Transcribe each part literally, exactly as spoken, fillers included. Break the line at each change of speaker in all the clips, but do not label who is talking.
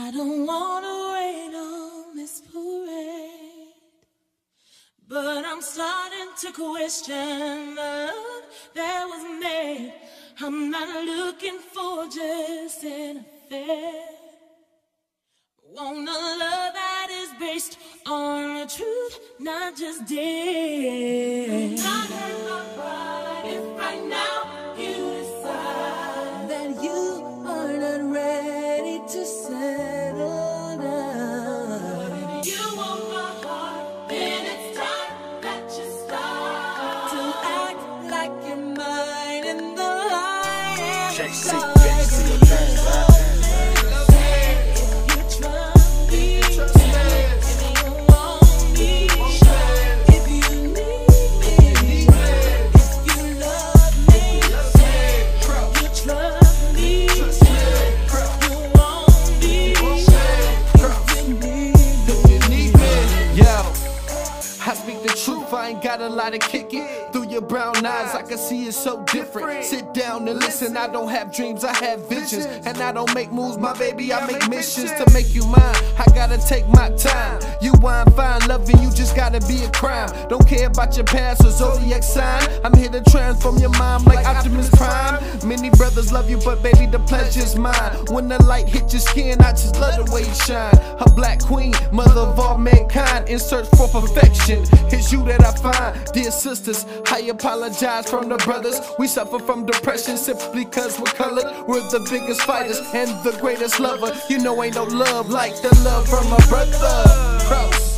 I don't wanna rain on this parade, but I'm starting to question the love that was made. I'm not looking for just an affair. Want a love that is based on the truth, not just days. Not hurt my pride if right now you decide that you are not ready to settle down. If you want my heart, then it's time that you start to act like you're mine in the light.
J C, J C,
I ain't got a lot to kick it. Through your brown eyes, I can see it's so different. Sit down and listen, I don't have dreams, I have visions. And I don't make moves, my baby, I make missions to make you mine. I gotta take my time. You wine fine, loving you just gotta be a crime. Don't care about your past or zodiac sign. I'm here to transform your mind like Optimus Prime. Many brothers love you, but baby, the pleasure's mine. When the light hit your skin, I just love the way you shine. A black queen, mother of all mankind, in search for perfection. It's you that I find. Dear sisters, I apologize from the brothers. We suffer from depression simply cause we're colored. We're the biggest fighters and the greatest lover. You know ain't no love like the love from a brother. Cross.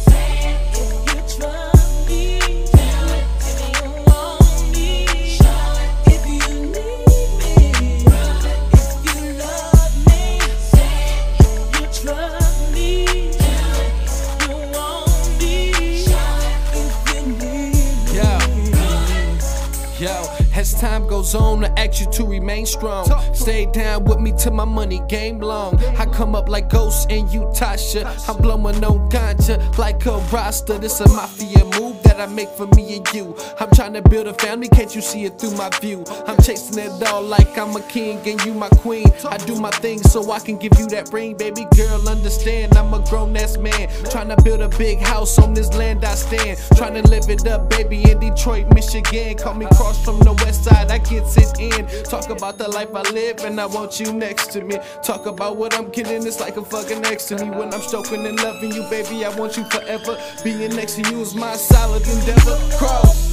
As time goes on, I ask you to remain strong. Stay down with me till my money game long. I come up like Ghost and you Tasha. I'm blowing on ganja like a roster. This a mafia move that I make for me and you. I'm trying to build a family, can't you see it through my view? I'm chasing it all like I'm a king and you my queen. I do my thing so I can give you that ring. Baby girl, understand I'm a grown-ass man, trying to build a big house on this land I stand. Trying to live it up, baby, in Detroit, Michigan. Call me Cross from the west side, I gets it in. Talk about the life I live and I want you next to me. Talk about what I'm getting, it's like a fucking next to me. When I'm stroking and loving you, baby, I want you forever. Being next to you is my solid endeavor. Cross.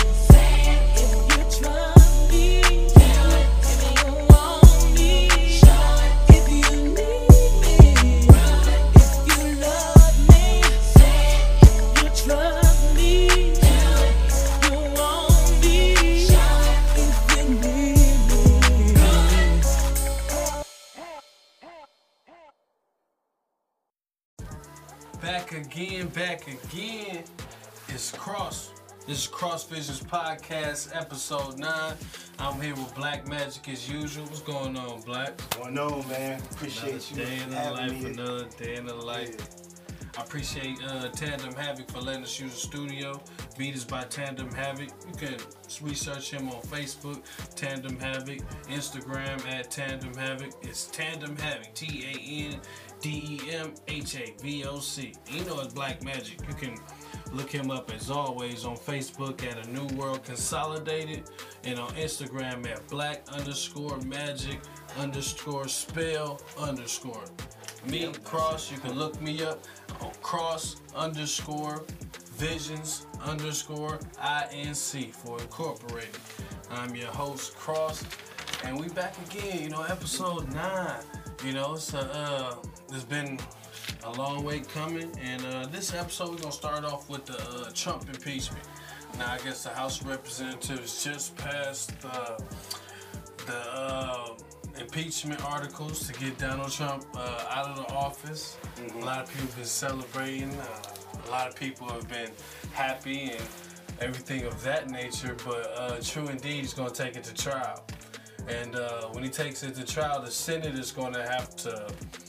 Back again, back again. It's Cross. This is Cross Visions Podcast, episode nine. I'm here with Black Magic as usual. What's going on, Black?
What's going on, man? Appreciate
another
you
day in the
having
life,
me.
another day in the life.
Yeah.
I appreciate uh, Tandem Havoc for letting us use the studio. Beat is by Tandem Havoc. You can research him on Facebook, Tandem Havoc, Instagram at Tandem Havoc. It's Tandem Havoc, T A N D E M H A V O C. You know it's Black Magic. You can look him up as always on Facebook at A New World Consolidated and on Instagram at Black underscore Magic underscore Spell underscore. Me, Cross, you can look me up on Cross underscore Visions underscore I N C for Incorporated. I'm your host, Cross, and we back again, you know, episode nine. You know, it's, uh, it's been a long way coming, and uh, this episode we're going to start off with the uh, Trump impeachment. Now, I guess the House of Representatives just passed uh, the uh, impeachment articles to get Donald Trump uh, out of the office. Mm-hmm. A lot of people have been celebrating. Uh, a lot of people have been happy and everything of that nature, but uh, true indeed, he's going to take it to trial. And uh, when he takes it to trial, the Senate is going to have to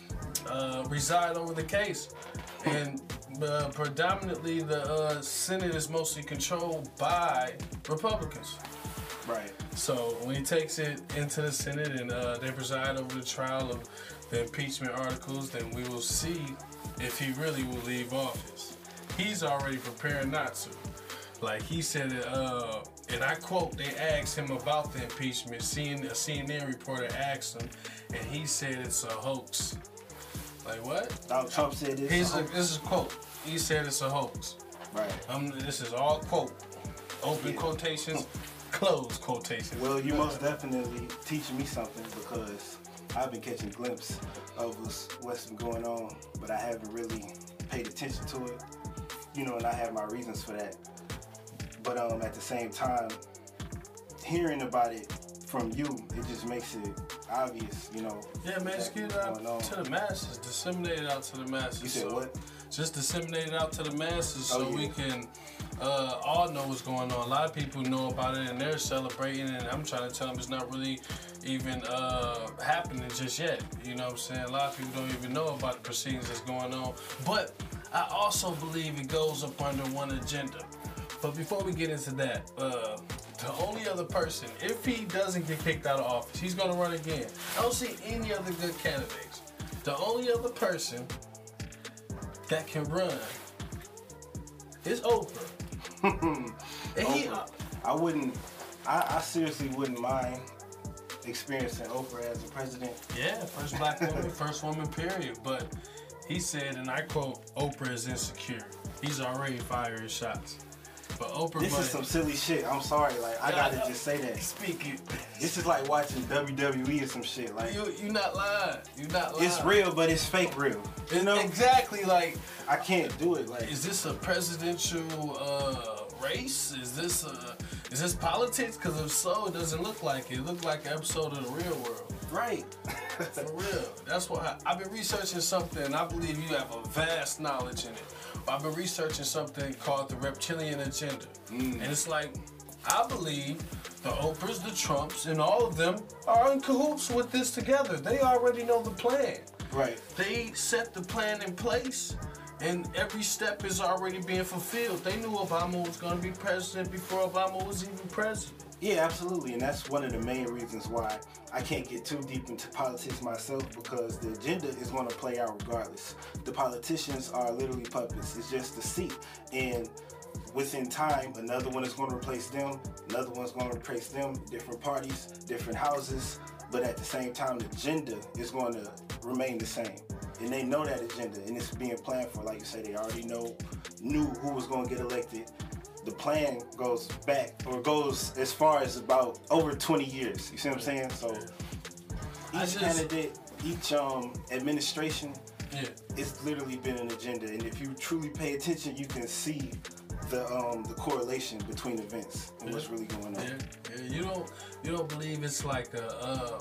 uh, preside over the case. And uh, predominantly, the uh, Senate is mostly controlled by Republicans.
Right.
So when he takes it into the Senate and uh, they preside over the trial of the impeachment articles, then we will see if he really will leave office. He's already preparing not to. Like he said, uh, and I quote, they asked him about the impeachment. C N N, a C N N reporter asked him, and he said it's a hoax. Like what?
Donald Trump said this.
He's a, this is a quote. He said it's a hoax.
Right.
Um, this is all quote. Open
Yeah.
quotations, close quotations.
Well, you most definitely teaching me something because I've been catching a glimpse of what's, what's been going on, but I haven't really paid attention to it. You know, and I have my reasons for that. But um, at the same time, hearing about it from you, it just makes it obvious, you know.
Yeah, man, just get it out to the masses. Disseminate it out to the masses.
You said
so
what?
Just disseminate it out to the masses
Oh,
so
yeah.
we can uh, all know what's going on. A lot of people know about it and they're celebrating, and I'm trying to tell them it's not really even uh, happening just yet. You know what I'm saying? A lot of people don't even know about the proceedings that's going on. But I also believe it goes up under one agenda. But before we get into that, uh, the only other person, if he doesn't get kicked out of office, he's going to run again. I don't see any other good candidates. The only other person that can run is Oprah. And he,
Oprah. I wouldn't, I, I seriously wouldn't mind experiencing Oprah as a president.
yeah, first black woman, first woman, period. But he said, and I quote, Oprah is insecure. He's already firing shots. But Oprah,
This is some silly shit. I'm sorry, like I gotta just say that.
Speak it.
This is like watching W W E or some shit. Like
You, you not lying. You not lying.
it's real, but it's fake real. You know,
Exactly. Like,
I can't do it. Like
is this a presidential uh, race? Is this a, is this politics? Because if so, it doesn't look like it. It looked like an episode of The Real World.
right.
For real. That's why I, I've been researching something, and I believe you have a vast knowledge in it. I've been researching something called the reptilian agenda.
Mm.
And it's like, I believe the Oprahs, the Trumps, and all of them are in cahoots with this together. They already know the plan.
Right.
They set the plan in place, and every step is already being fulfilled. They knew Obama was going to be president before Obama was even president.
Yeah, absolutely, and that's one of the main reasons why I can't get too deep into politics myself, because the agenda is going to play out regardless. The politicians are literally puppets. It's just a seat, and within time, another one is going to replace them, another one's going to replace them, different parties, different houses, but at the same time, the agenda is going to remain the same. And they know that agenda, and it's being planned for. Like you say, they already know, knew who was going to get elected. The plan goes back, or goes as far as about over twenty years. You see what I'm saying? So
I
each
just-
candidate, each um, administration,
Yeah.
it's literally been an agenda. And if you truly pay attention, you can see the um, the correlation between events and what's really going on.
Yeah, yeah, you don't you don't believe it's like a, a,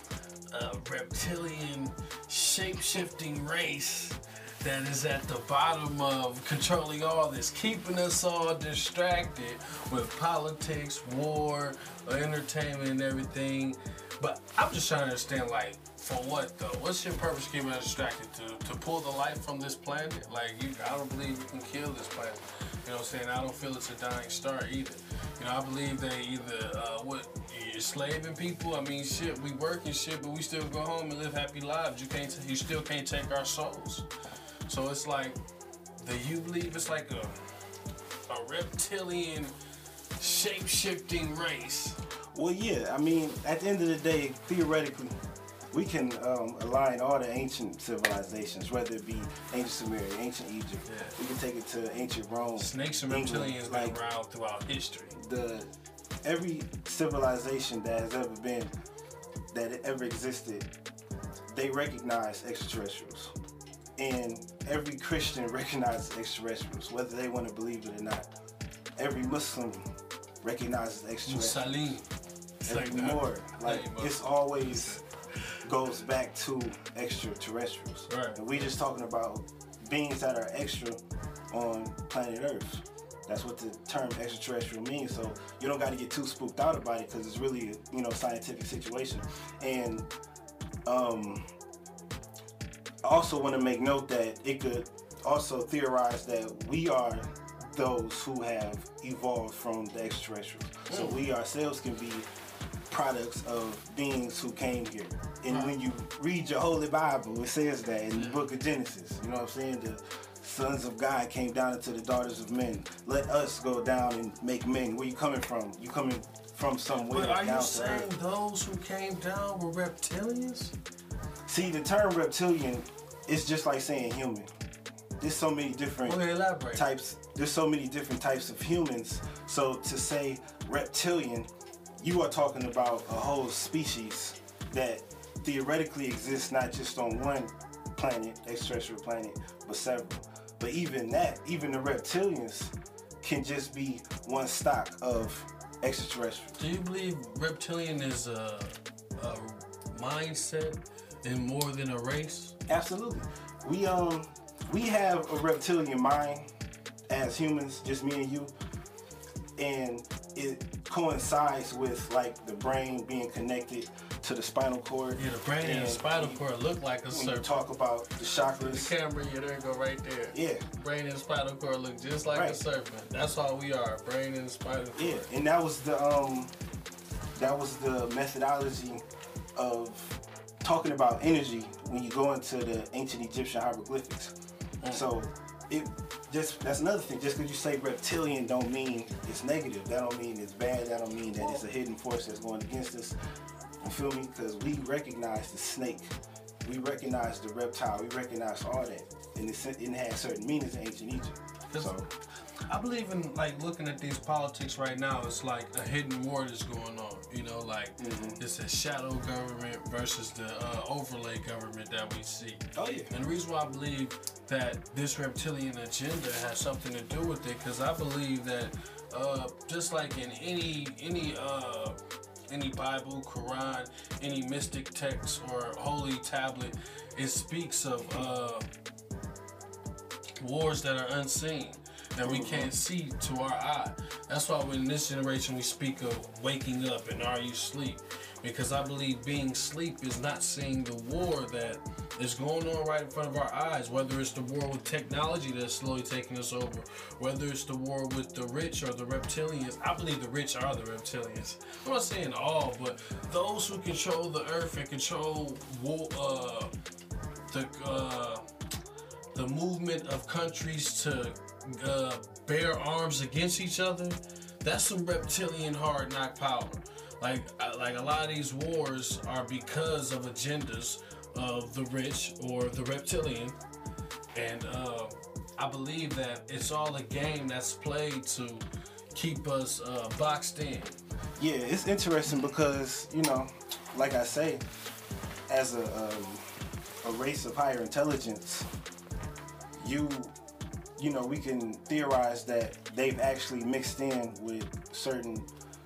a reptilian shape-shifting race that is at the bottom of controlling all this, keeping us all distracted with politics, war, entertainment, and everything. But I'm just trying to understand, like, for what though? What's your purpose keeping us distracted? To to pull the life from this planet? Like, you, I don't believe you can kill this planet. You know what I'm saying? I don't feel it's a dying star either. You know, I believe they either, uh, what, you're slaving people? I mean, shit, we work and shit, but we still go home and live happy lives. You can't, you still can't take our souls. So it's like, do you believe it's like a, a reptilian, shape-shifting race?
Well, yeah. I mean, at the end of the day, theoretically, we can um, align all the ancient civilizations, whether it be ancient Sumeria, ancient Egypt.
Yeah.
We can take it to ancient Rome.
Snakes and
England,
reptilians
like,
been around throughout history.
the every civilization that has ever been, that ever existed, they recognize extraterrestrials, and every Christian recognizes extraterrestrials, whether they want to believe it or not. Every Muslim recognizes extraterrestrials.
Salim. It's like
Every
that.
more, like
Hey, bro.
it's always goes back to extraterrestrials.
Right.
And we just talking about beings that are extra on planet Earth. That's what the term extraterrestrial means. So you don't got to get too spooked out about it, because it's really a, you know, scientific situation. And um, I also want to make note that it could also theorize that we are those who have evolved from the extraterrestrials. So we ourselves can be products of beings who came here And when you read your Holy Bible, it says that in the book of Genesis. You know what I'm saying? The sons of God came down into the daughters of men. Let us go down and make men. Where you coming from? You coming from somewhere
But are
down
you
to
saying
earth.
those who came down were reptilians?
See, the term reptilian is just like saying human. There's so many different
Okay, elaborate.
types. There's so many different types of humans. So to say reptilian, you are talking about a whole species that theoretically exists not just on one planet, extraterrestrial planet, but several. But even that, even the reptilians can just be one stock of extraterrestrial.
Do you believe reptilian is a, a mindset and more than a race?
Absolutely. We um we have a reptilian mind as humans, just me and you, and it coincides with like the brain being connected to the spinal cord.
Yeah, the brain and the spinal cord look like a
When you
serpent.
talk about the
The
chakras,
camera, yeah, there you go right there.
yeah,
Brain and spinal cord look just like a
Right.
serpent. That's all we are, brain and spinal cord.
yeah, and that was the um that was the methodology of talking about energy when you go into the ancient Egyptian hieroglyphics.
Mm.
So it just that's another thing. Just because you say reptilian don't mean it's negative. That don't mean it's bad. That don't mean that it's a hidden force that's going against us. You feel me? Because we recognize the snake, we recognize the reptile, we recognize all that, and it, it had certain meanings in ancient Egypt. So
I believe in like looking at these politics right now. It's like a hidden war that's going on. You know, like
Mhm.
it's a shadow government versus the uh, overlay government that we see.
oh yeah,
And the reason why I believe that this reptilian agenda has something to do with it, because I believe that uh, just like in any any uh, any Bible, Quran, any mystic text or holy tablet, it speaks of uh, wars that are unseen, that we can't see to our eye. That's why in this generation we speak of waking up and are you asleep? Because I believe being asleep is not seeing the war that is going on right in front of our eyes, whether it's the war with technology that's slowly taking us over, whether it's the war with the rich or the reptilians. I believe the rich are the reptilians. I'm not saying all, but those who control the earth and control war, uh, the uh, the movement of countries to uh, bear arms against each other, that's some reptilian hard knock power. Like, like a lot of these wars are because of agendas of the rich or the reptilian, and uh, I believe that it's all a game that's played to keep us uh, boxed in.
yeah, it's interesting because you know, like I say, as a um, a race of higher intelligence, you you know we can theorize that they've actually mixed in with certain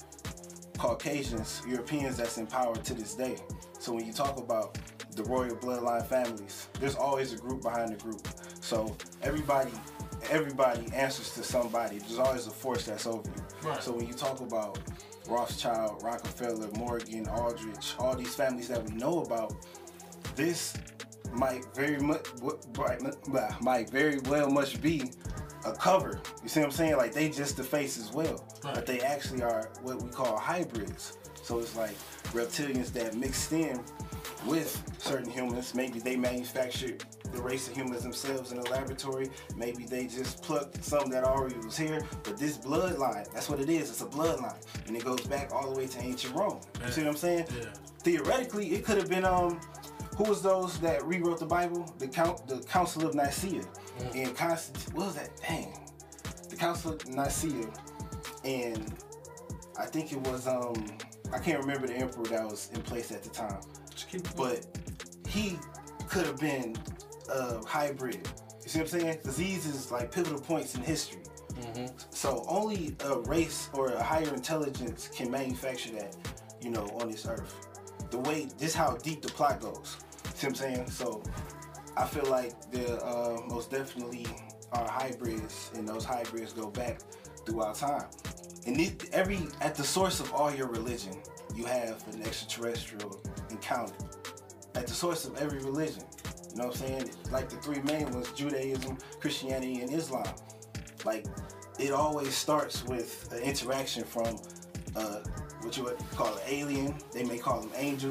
Caucasians, Europeans that's in power to this day. So when you talk about the royal bloodline families, there's always a group behind the group. So everybody everybody answers to somebody. There's always a force that's over you.
Right.
So when you talk about Rothschild, Rockefeller, Morgan, Aldrich, all these families that we know about, this might very much might very well much be a cover. You see what I'm saying? Like they just the face as well,
Right.
but they actually are what we call hybrids. So it's like reptilians that mixed in with certain humans. Maybe they manufactured the race of humans themselves in a laboratory. Maybe they just plucked some that already was here. But this bloodline, that's what it is. It's a bloodline, and it goes back all the way to ancient Rome. You see what I'm saying?
Yeah.
Theoretically, it could have been um. Who was those that rewrote the Bible? The count, the Council of Nicaea,
Mm.
and Constant. What was that? Dang, the Council of Nicaea, and I think it was um. I can't remember the emperor that was in place at the time,
Just keep going.
but he could have been a hybrid. You see what I'm saying? Because these is like pivotal points in history.
Mm-hmm.
So only a race or a higher intelligence can manufacture that, you know, on this earth. The way, this how deep the plot goes. See what I'm saying? So I feel like there uh, most definitely are hybrids, and those hybrids go back throughout time. And it, every at the source of all your religion, you have an extraterrestrial encounter. At the source of every religion, you know what I'm saying? Like the three main ones: Judaism, Christianity, and Islam. Like it always starts with an interaction from uh, what you would call an alien. They may call them angels,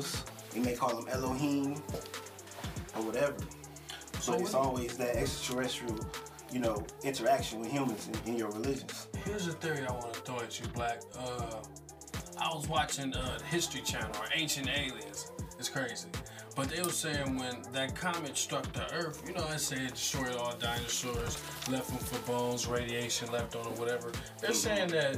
They may call them Elohim or whatever.
So
But it's always that extraterrestrial, you know, interaction with humans in, in your religions.
Here's a theory I want to throw at you, Black. Uh, I was watching uh, the History Channel or Ancient Aliens. It's crazy. But they were saying when that comet struck the Earth, you know, I say it destroyed all dinosaurs, left them for bones, radiation left on them, whatever. They're saying that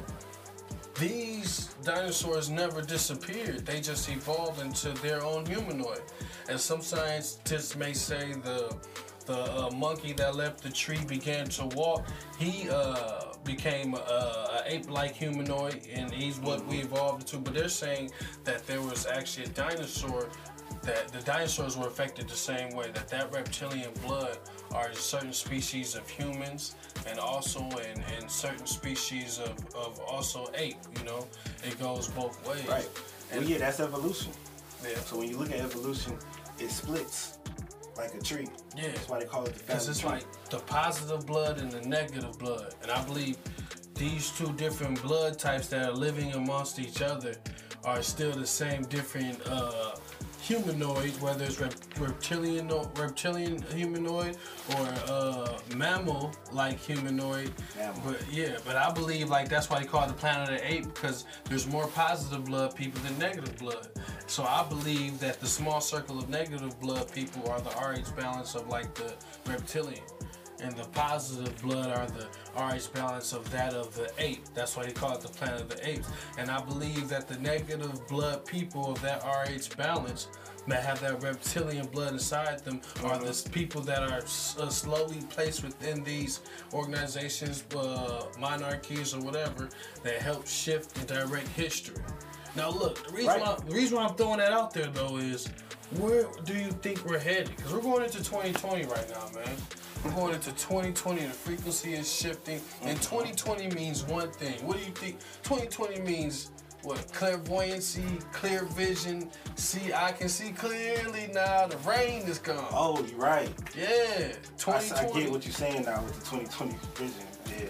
these dinosaurs never disappeared. They just evolved into their own humanoid. And some scientists may say the the uh, monkey that left the tree began to walk. He uh, became a, a ape-like humanoid, and he's what we evolved into. But they're saying that there was actually a dinosaur, that the dinosaurs were affected the same way, that that reptilian blood are certain species of humans and also in, in certain species of, of also ape, you know? It goes both ways.
Right.
And
Well, yeah, that's evolution.
yeah.
So when you look at evolution, it splits like a tree.
Yeah.
That's why they call it the
Because
family
it's
tree.
like the positive blood and the negative blood. And I believe these two different blood types that are living amongst each other are still the same different uh, humanoid, whether it's rep- reptilian reptilian humanoid or uh, mammal-like humanoid.
Mammal.
But yeah, but I believe like that's why they call it the planet of the ape, because there's more positive blood people than negative blood. So I believe that the small circle of negative blood people are the R H balance of like the reptilian. And the positive blood are the R H balance of that of the ape. That's why they call it the planet of the apes. And I believe that the negative blood people of that R H balance that have that reptilian blood inside them are the people that are uh, slowly placed within these organizations, uh, monarchies or whatever, that help shift and direct history. Now look, the reason,
Right.
why, the reason why I'm throwing that out there though is, where do you think we're headed? Because we're going into twenty twenty right now, man. We're going into twenty twenty, the frequency is shifting, and twenty twenty means one thing. What do you think? twenty twenty means what? Clairvoyancy, clear vision. See, I can see clearly now. The rain is gone.
Oh, you're right.
Yeah,
I,
twenty twenty.
I get what you're saying now with the twenty twenty vision. Yeah.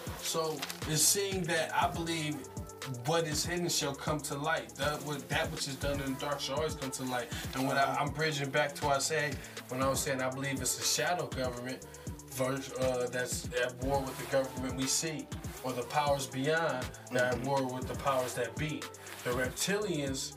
So it's seeing that I believe what is hidden shall come to light. That what that which is done in the dark shall always come to light. And when I, I'm bridging back to what I said, when I was saying I believe it's a shadow government verse, uh, that's at war with the government we see, or the powers beyond that are at war with the powers that be. The reptilians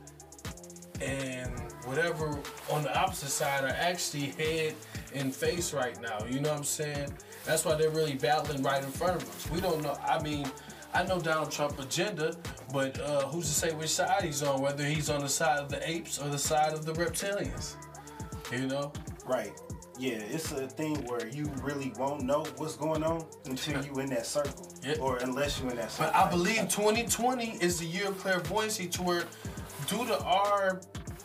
and whatever on the opposite side are actually head and face right now. You know what I'm saying? That's why they're really battling right in front of us. We don't know. I mean, I know Donald Trump agenda, but uh, who's to say which side he's on, whether he's on the side of the apes or the side of the reptilians, you know?
Right. Yeah, it's a thing where you really won't know what's going on until you in that circle,
Yeah.
or unless you in that circle.
But I believe twenty twenty is the year of clairvoyancy, to where, due to our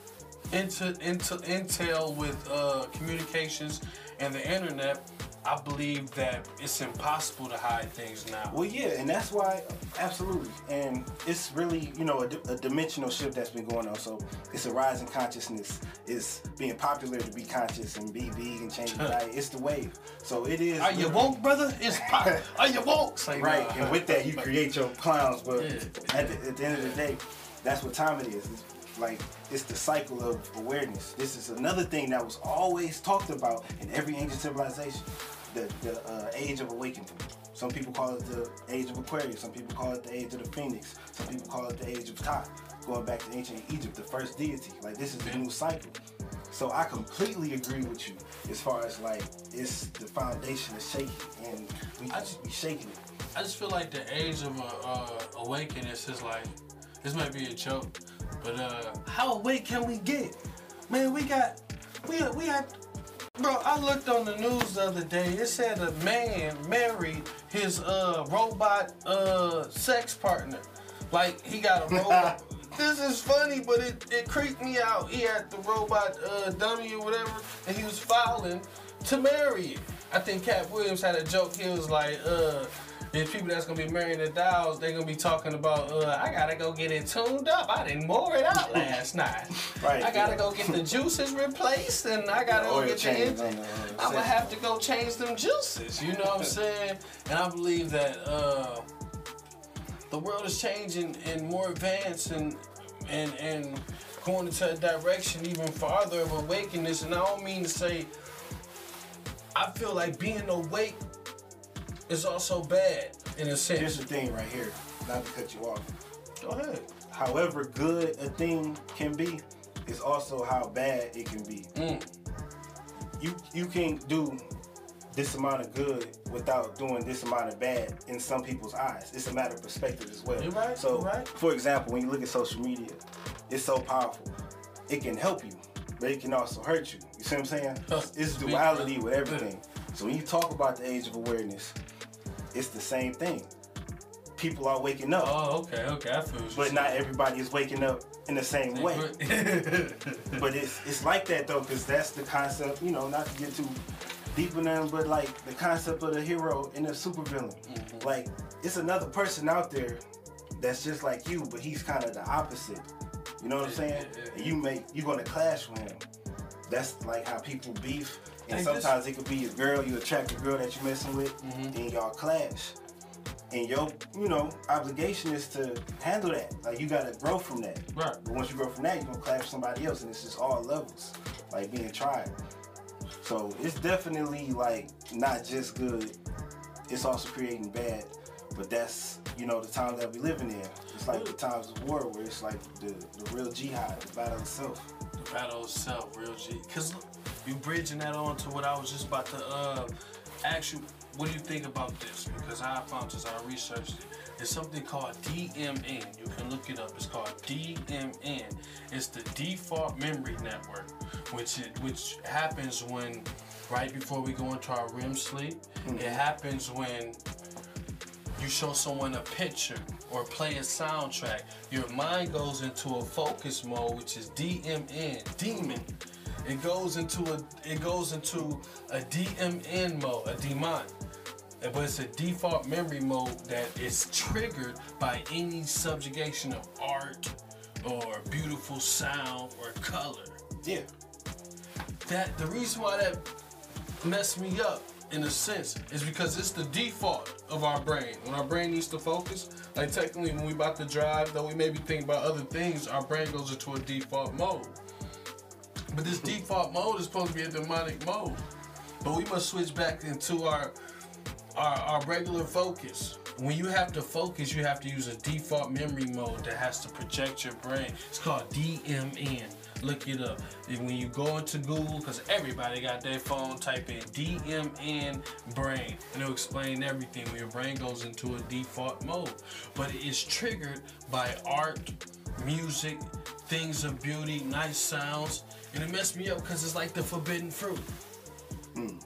into, into, intel with uh, communications and the internet, I believe that it's impossible to hide things now.
Well, yeah, and that's why, absolutely. And it's really, you know, a, di- a dimensional shift that's been going on. So it's a rise in consciousness. It's being popular to be conscious and be big and change your diet. It's the wave. So it is.
Are you woke, brother? It's pop. Are you woke? Say
Right,
nah.
and with that, you create your clowns. But
Yeah.
at, the, at the end of the day, that's what time it is. It's like, it's the cycle of awareness. This is another thing that was always talked about in every ancient civilization. The, the uh, age of awakening. Some people call it the age of Aquarius. Some people call it the age of the Phoenix. Some people call it the age of Ptah. Going back to ancient Egypt, the first deity. Like, this is the new cycle. So I completely agree with you as far as like, it's the foundation is shaky and we
I
just be shaking it.
I just feel like the age of uh, uh, awakening is just like, this might be a joke, but uh, how awake can we get? Man, we got, we we had, bro, I looked on the news the other day. It said a man married his uh, robot uh, sex partner. Like, he got a robot. This is funny, but it, it creeped me out. He had the robot uh, dummy or whatever, and he was filing to marry it. I think Cat Williams had a joke. He was like, uh, there's people that's gonna be marrying the dolls, they're gonna be talking about, uh, I gotta go get it tuned up. I didn't moor it out last night.
Right,
I gotta
yeah.
go get the juices replaced, and I gotta go
Oil
get the
change
engine.
on the, uh,
I'm gonna
sex.
have to go change them juices. You know what I'm saying? And I believe that uh, the world is changing and more advanced, and and and going into a direction even farther of awakeness. And I don't mean to say, I feel like being awake is also bad in a sense.
Here's the thing right here, not to cut you off.
Go ahead.
However good a thing can be, is also how bad it can be.
Mm.
You you can't do this amount of good without doing this amount of bad in some people's eyes. It's a matter of perspective as well.
You're right,
so,
you're right.
for example, when you look at social media, it's so powerful. It can help you, but it can also hurt you. You see what I'm saying? It's duality with everything. So when you talk about the age of awareness, it's the same thing. People are waking up.
Oh, okay, okay, I feel what
But
you're
not
saying.
everybody is waking up in the same way. But it's it's like that though, because that's the concept, you know, not to get too deep in them, but like the concept of the hero and the supervillain.
Mm-hmm.
Like, it's another person out there that's just like you, but he's kind of the opposite. You know what I'm saying?
Yeah, yeah, yeah.
And you make, you're gonna clash with him. That's like how people beef. And
Hey,
sometimes it could be a girl, you attract a girl that you're messing with,
Mhm.
and y'all clash. And your, you know, obligation is to handle that. Like, you gotta grow from that.
Right.
But once you grow from that, you're gonna clash with somebody else, and it's just all levels, like being tried. So it's definitely like not just good. It's also creating bad. But that's, you know, the times that we living in. It's like the times of war where it's like the, the real jihad, the battle itself.
The battle itself, real G. Cause look, you bridging that on to what I was just about to uh, ask you. What do you think about this? Because I found this, I researched it. It's something called D M N. You can look it up. It's called D M N. It's the default memory network, which it, which happens when right before we go into our R E M sleep. Mm-hmm. It happens when you show someone a picture or play a soundtrack. Your mind goes into a focus mode, which is D M N, demon. It goes into a it goes into a D M N mode, a demon. But it's a default memory mode that is triggered by any subjugation of art or beautiful sound or color.
Yeah.
That the reason why that messed me up in a sense is because it's the default of our brain. When our brain needs to focus, like technically when we about to drive, though we may be thinking about other things, our brain goes into a default mode. But this default mode is supposed to be a demonic mode. But we must switch back into our Our, our regular focus. When you have to focus, you have to use a default memory mode that has to project your brain. It's called D M N. Look it up. And when you go into Google, because everybody got their phone, type in D M N brain, and it'll explain everything when your brain goes into a default mode. But it is triggered by art, music, things of beauty, nice sounds, and it messed me up because it's like the forbidden fruit.
Mm.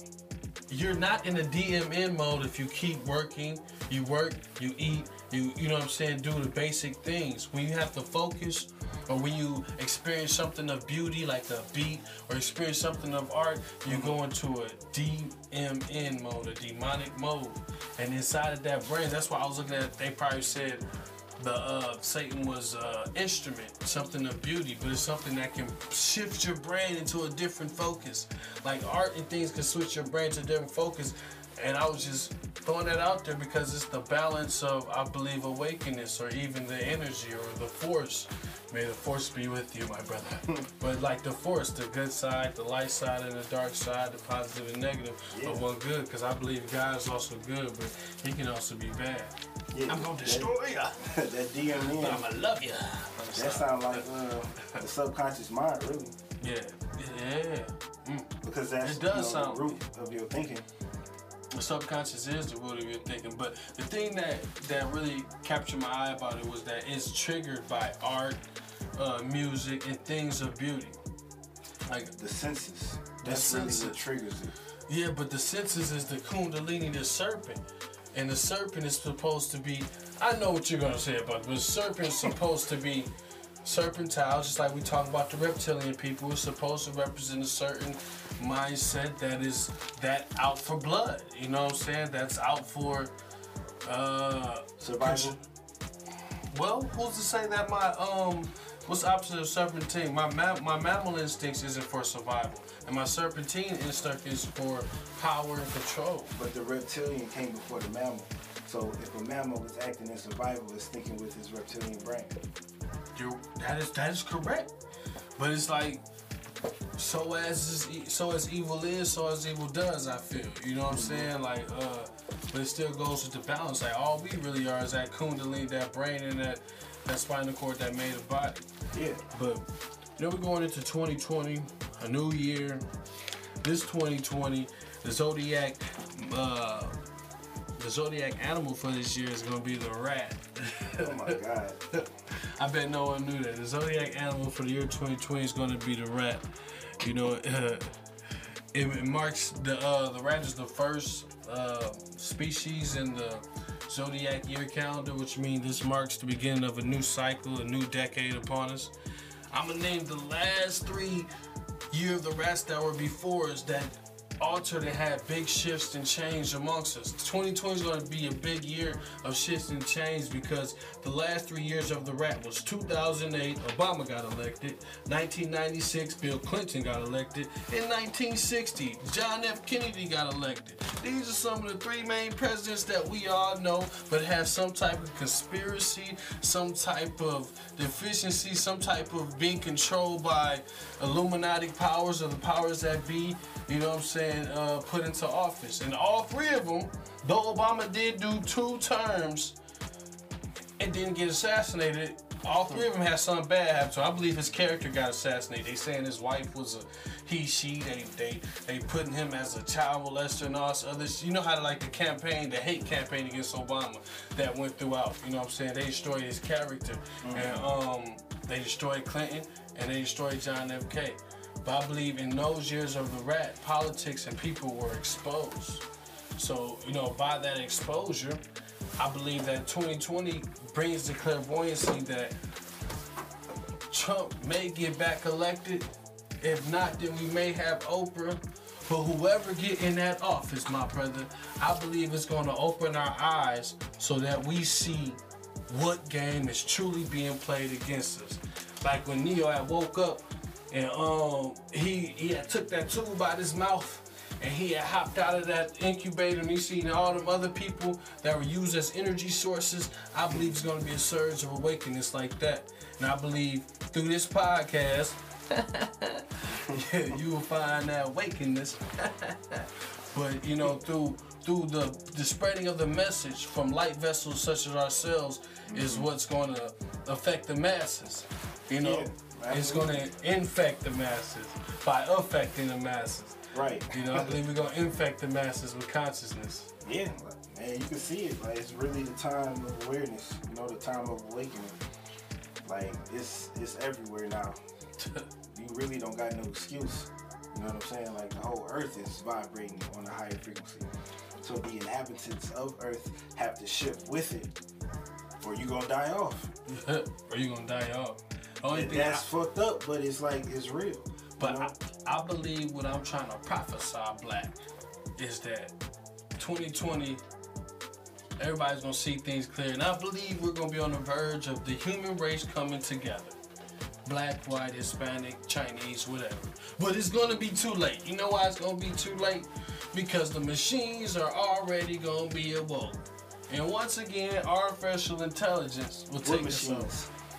You're not in a D M N mode if you keep working, you work, you eat, you you know what I'm saying, do the basic things. When you have to focus or when you experience something of beauty like a beat or experience something of art, you go into a D M N mode, a demonic mode. And inside of that brain, that's why I was looking at, they probably said the uh, Satan was uh, instrument, something of beauty, but it's something that can shift your brain into a different focus. Like art and things can switch your brain to a different focus. And I was just throwing that out there because it's the balance of, I believe, awakeness or even the energy or the force. May the force be with you, my brother. But like the force, the good side, the light side, and the dark side, the positive and negative
Yeah.
of one good. Because I believe God is also good, but he can also be bad.
Yeah.
I'm gonna destroy ya,
That D M N.
but I'm gonna love ya.
That sounds like uh, the subconscious mind, really.
Yeah, yeah. Mm.
Because that's
It does
you know,
sound-
the root of your thinking.
The subconscious is the root of your thinking, but the thing that that really captured my eye about it was that it's triggered by art, uh, music, and things of beauty. Like
The senses.
The
That's
senses.
really what triggers it.
yeah, but the senses is the kundalini, the serpent, and the serpent is supposed to be. I know what you're gonna say about it, but the serpent is supposed to be serpentile, just like we talk about the reptilian people. It's supposed to represent a certain mindset that is that out for blood. You know what I'm saying? That's out for uh
Survival.
well, who's to say that my um what's the opposite of serpentine? My ma- my mammal instincts isn't for survival, and my serpentine instinct is for power and control.
But the reptilian came before the mammal. So if a mammal is acting in survival, it's thinking with his reptilian brain.
you're, that is that is correct. But it's like, so as is, so as evil is, so as evil does. I feel, you know what I'm saying? Like, uh, but it still goes with the balance. Like, all we really are is that kundalini, that brain, and that that spinal cord that made a body.
Yeah.
But you know, we're going into twenty twenty, a new year. This twenty twenty, the zodiac, uh, the zodiac animal for this year is gonna be the rat.
Oh my God.
I bet no one knew that. The zodiac animal for the year twenty twenty is going to be the rat. You know, uh, it, it marks the uh, the rat is the first uh, species in the zodiac year calendar, which means this marks the beginning of a new cycle, a new decade upon us. I'm gonna name the last three year of the rats that were before us that altered and had big shifts and change amongst us. twenty twenty is going to be a big year of shifts and change because the last three years of the rat was two thousand eight, Obama got elected, nineteen ninety-six, Bill Clinton got elected, in nineteen sixty, John F. Kennedy got elected. These are some of the three main presidents that we all know, but have some type of conspiracy, some type of deficiency, some type of being controlled by Illuminati powers or the powers that be, you know what I'm saying, uh, put into office. And all three of them, though Obama did do two terms and didn't get assassinated, all three of them had something bad happen. So I believe his character got assassinated. They saying his wife was a he, she. They they they putting him as a child molester and all this other. You know how to like the campaign, the hate campaign against Obama that went throughout. You know what I'm saying? They destroyed his character, mm-hmm. and um, they destroyed Clinton and they destroyed John F K. But I believe in those years of the rat, politics and people were exposed. So, you know, by that exposure, I believe that twenty twenty brings the clairvoyancy that Trump may get back elected. If not, then we may have Oprah. But whoever get in that office, my brother, I believe it's going to open our eyes so that we see what game is truly being played against us. Like when Neo had woke up, and um, he he had took that tube out his mouth, and he had hopped out of that incubator, and he seen all them other people that were used as energy sources. I believe it's gonna be a surge of awakeness like that, and I believe through this podcast, yeah, you will find that awakeness. But you know, through through the the spreading of the message from light vessels such as ourselves is what's going to affect the masses. You know. Yeah. It's going to infect the masses by affecting the masses.
Right.
You know, I believe we're going to infect the masses with consciousness.
Yeah, man, you can see it. Like, it's really the time of awareness. You know, the time of awakening. Like, it's it's everywhere now. You really don't got no excuse. You know what I'm saying? Like, the whole earth is vibrating on a higher frequency. So the inhabitants of earth have to shift with it, or you going to die off.
Or you going to die off. Only thing
that's
I,
fucked up, but it's like, it's real.
But I, I believe what I'm trying to prophesy, Black, is that twenty twenty, everybody's going to see things clear. And I believe we're going to be on the verge of the human race coming together. Black, white, Hispanic, Chinese, whatever. But it's going to be too late. You know why it's going to be too late? Because the machines are already going to be awoke. And once again, artificial intelligence will take us over.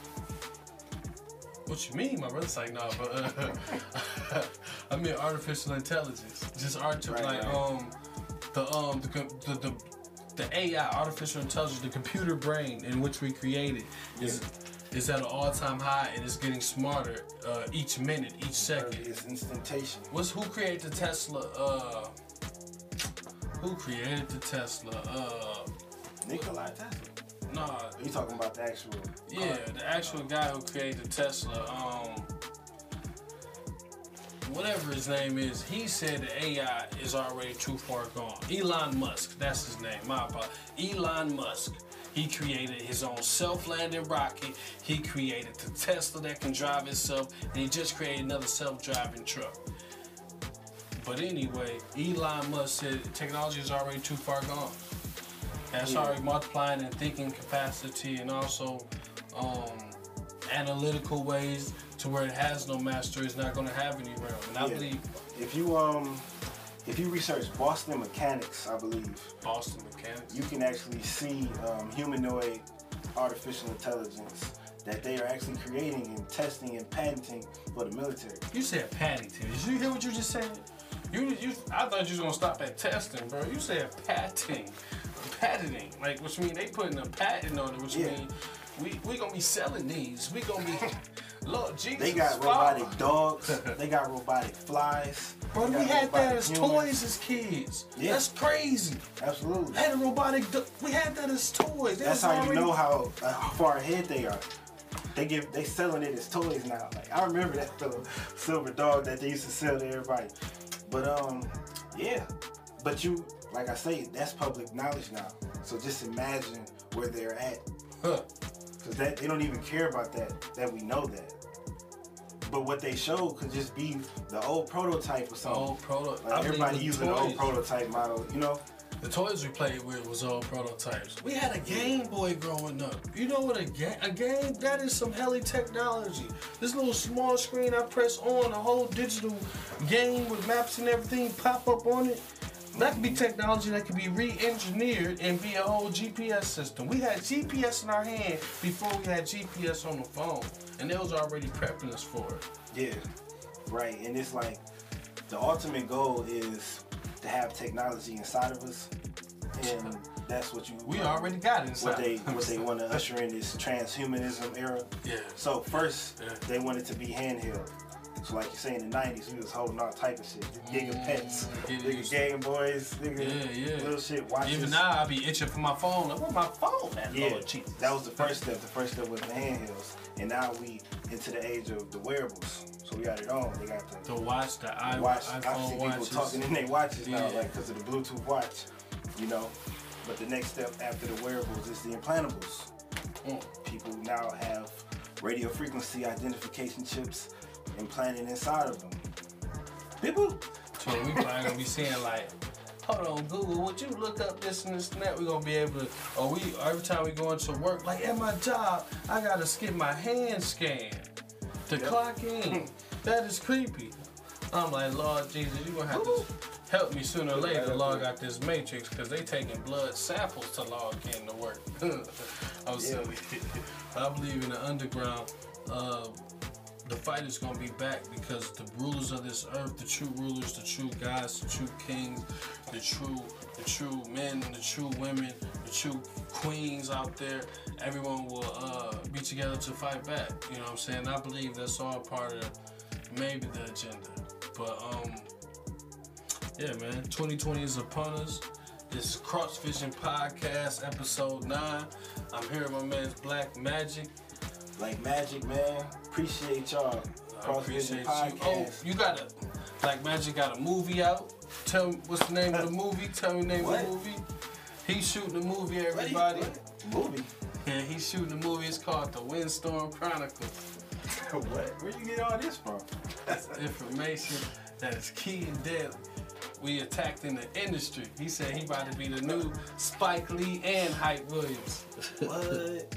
What you mean, my brother's like, nah, but uh, I mean artificial intelligence, just art, right, like right. um, the um, the, the the the A I, artificial intelligence, the computer brain in which we created is yeah. is at an all-time high and it's getting smarter uh, each minute, each second.
It's instantaneous.
What's who created the Tesla? Uh, who created the Tesla? Uh,
Nikola Tesla.
Nah.
Are you talking about the actual?
Yeah, car? The actual guy who created the Tesla, um, whatever his name is, he said the A I is already too far gone. Elon Musk, that's his name, my apologies. Elon Musk, he created his own self-landing rocket. He created the Tesla that can drive itself, and he just created another self-driving truck. But anyway, Elon Musk said technology is already too far gone. That's yeah. already multiplying in thinking capacity and also um, analytical ways to where it has no master. It's not going to have any realm. And I
yeah.
believe
if you um if you research Boston mechanics, I believe
Boston mechanics,
you can actually see um, humanoid artificial intelligence that they are actually creating and testing and patenting for the military.
You said Paddington. Did you hear what you just said? You, you, I thought you was gonna stop at testing, bro. You said patenting, patenting. Like, which mean they putting a patent on it, which
Yeah.
mean we we gonna be selling these. We gonna be, Lord Jesus.
They got
Father.
robotic dogs. They got robotic flies.
Bro,
they
we
got
had that
robotic
as
humans.
toys as kids.
Yeah.
That's crazy.
Absolutely.
Had a robotic. Du- we had that as toys. They
That's
was
how you
already-
know how, uh, how far ahead they are. They give they selling it as toys now. Like I remember that little silver dog that they used to sell to everybody. But um, yeah. But you, like I say, that's public knowledge now. So just imagine where they're at,
Huh.
because that they don't even care about that. That we know that. But what they show could just be the old prototype or something.
Old proto-
Like
I believe
everybody
the
using the old
toys-
prototype model, you know.
The toys we played with was all prototypes. We had a Game Boy growing up. You know what a game? A game that is some helly technology. This little small screen I press on, a whole digital game with maps and everything pop up on it. That could be technology that could be re-engineered and be a whole G P S system. We had G P S in our hand before we had G P S on the phone, and they was already prepping us for it.
Yeah, right. And it's like the ultimate goal is to have technology inside of us, and that's what you.
We already got it inside.
What they what they want to usher in this transhumanism era.
Yeah.
So first
Yeah.
they want it to be handheld. So like you say in the nineties, we was holding all type of shit. Giga pets,
yeah,
nigga
yeah.
Game Boys, nigga
Yeah, yeah.
little shit. Watches.
Even now, I be itching for my phone. Like, where my phone at,
Yeah,
Lord Jesus?
that was the first step. The first step was the handhelds, and now we into the age of the wearables. So we got it on. They got the
The watch, the i
watch. I
iPhone
see people
watches.
talking in their watches now,
Yeah.
like because of the Bluetooth watch, you know. But the next step after the wearables is the implantables.
Mm.
People now have radio frequency identification chips implanted inside of them. People,
So we probably gonna be seeing like, hold on, Google, would you look up this and this and that? We're gonna be able to, or we every time we go into work, like at my job, I gotta skip my hand scan to
Yep.
clock in. That is creepy. I'm like, Lord Jesus, you're gonna have to help me sooner or later to log out this matrix, because they taking blood samples to log in to work. I'm silly. I believe in the underground. Uh, the fight is gonna be back because the rulers of this earth, the true rulers, the true gods, the true kings, the true, the true men, the true women, the true queens out there, everyone will uh, be together to fight back. You know what I'm saying? I believe that's all part of maybe the agenda. But um, yeah, man, twenty twenty is upon us. This is Cross Vision Podcast, episode nine. I'm here with my man's Black Magic.
like Magic, man. Appreciate y'all.
I
Cross Vision
appreciate you. Oh,
Podcast.
you got a Black Magic got a movie out. Tell me what's the name of the movie. Tell me the name
What?
of the movie. He's shooting the movie,
What do you-
everybody.
what? Movie.
Yeah, he's shooting the movie. It's called The Windstorm Chronicles.
What? Where you get all this from?
Information that is key and deadly. We attacked in the industry. He said he about to be the new Spike Lee and Hype Williams.
What?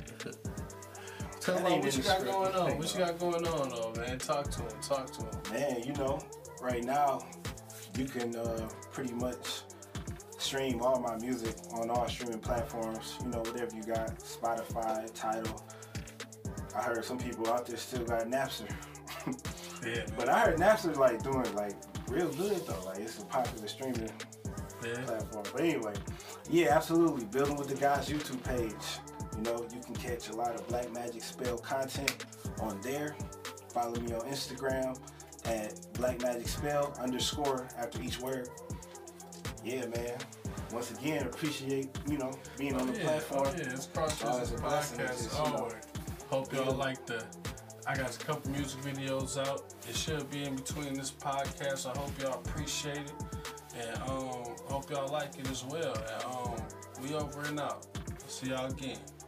Tell
That
him
ain't
what
in
you
the
got
script.
going on.
Ain't
What you
no-
got going on, though, man? Talk to him. Talk to him.
Man, you know, right now you can uh, pretty much stream all my music on all streaming platforms. You know, whatever you got, Spotify, Tidal. I heard some people out there still got Napster,
Yeah, man.
but I heard Napster's like doing like real good though. Like it's a popular streaming
Yeah.
platform. But anyway, yeah, absolutely. Building with the Guys YouTube page. You know, you can catch a lot of Black Magic Spell content on there. Follow me on Instagram at Black Magic Spell underscore after each word. Yeah, man. Once again, appreciate, you know, being on the
yeah,
platform.
Oh, yeah, it's Cross
Uh, it's
Vision
a blessing to
Podcast.
just, you know,
Always. Hope y'all
build.
like the. I got a couple music videos out. It should be in between this podcast. I hope y'all appreciate it, and um, hope y'all like it as well. And um, we over and out. See y'all again.